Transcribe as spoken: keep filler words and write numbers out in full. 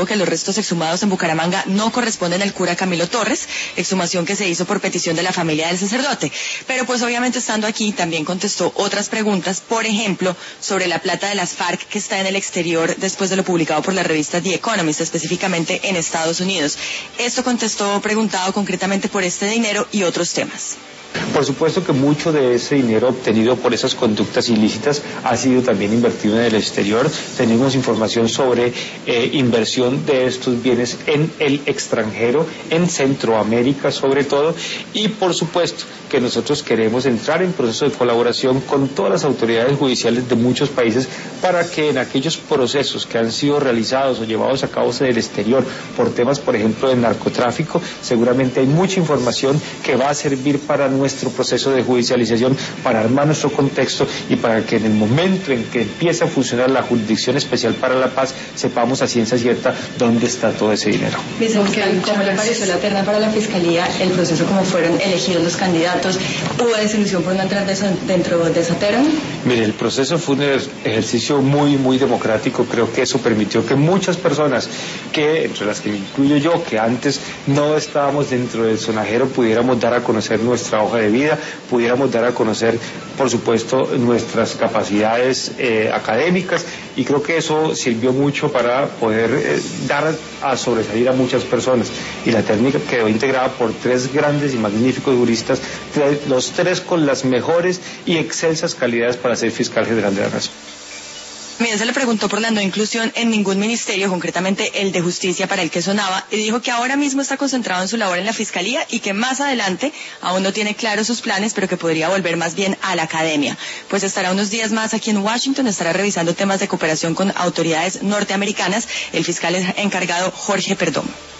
sostuvo que los restos exhumados en Bucaramanga no corresponden al cura Camilo Torres, exhumación que se hizo por petición de la familia del sacerdote. Pero pues obviamente estando aquí también contestó otras preguntas, por ejemplo, sobre la plata de las FARC que está en el exterior después de lo publicado por la revista The Economist, específicamente en Estados Unidos. Esto contestó preguntado concretamente por este dinero y otros temas. Por supuesto que mucho de ese dinero obtenido por esas conductas ilícitas ha sido también invertido en el exterior. Tenemos información sobre eh, inversión de estos bienes en el extranjero, en Centroamérica sobre todo, y por supuesto que nosotros queremos entrar en proceso de colaboración con todas las autoridades judiciales de muchos países para que en aquellos procesos que han sido realizados o llevados a cabo en el exterior por temas, por ejemplo, de narcotráfico, seguramente hay mucha información que va a servir para nuestro proceso de judicialización, para armar nuestro contexto y para que en el momento en que empiece a funcionar la Jurisdicción Especial para la Paz sepamos a ciencia cierta dónde está todo ese dinero. Vicefiscal, ¿cómo le pareció la terna para la Fiscalía, el proceso como fueron elegidos los candidatos? ¿Hubo desilusión por no entrar dentro de esa terna? Mire, el proceso fue un ejercicio muy, muy democrático. Creo que eso permitió que muchas personas, que entre las que me incluyo yo, que antes no estábamos dentro del sonajero, pudiéramos dar a conocer nuestra hoja de vida, pudiéramos dar a conocer, por supuesto, nuestras capacidades eh, académicas, y creo que eso sirvió mucho para poder eh, dar a sobresalir a muchas personas. Y la técnica quedó integrada por tres grandes y magníficos juristas, tres, los tres con las mejores y excelsas calidades para ser fiscal general de la Nación. También se le preguntó por la no inclusión en ningún ministerio, concretamente el de Justicia, para el que sonaba, y dijo que ahora mismo está concentrado en su labor en la Fiscalía y que más adelante aún no tiene claros sus planes, pero que podría volver más bien a la academia. Pues estará unos días más aquí en Washington, estará revisando temas de cooperación con autoridades norteamericanas, el fiscal encargado Jorge Perdomo.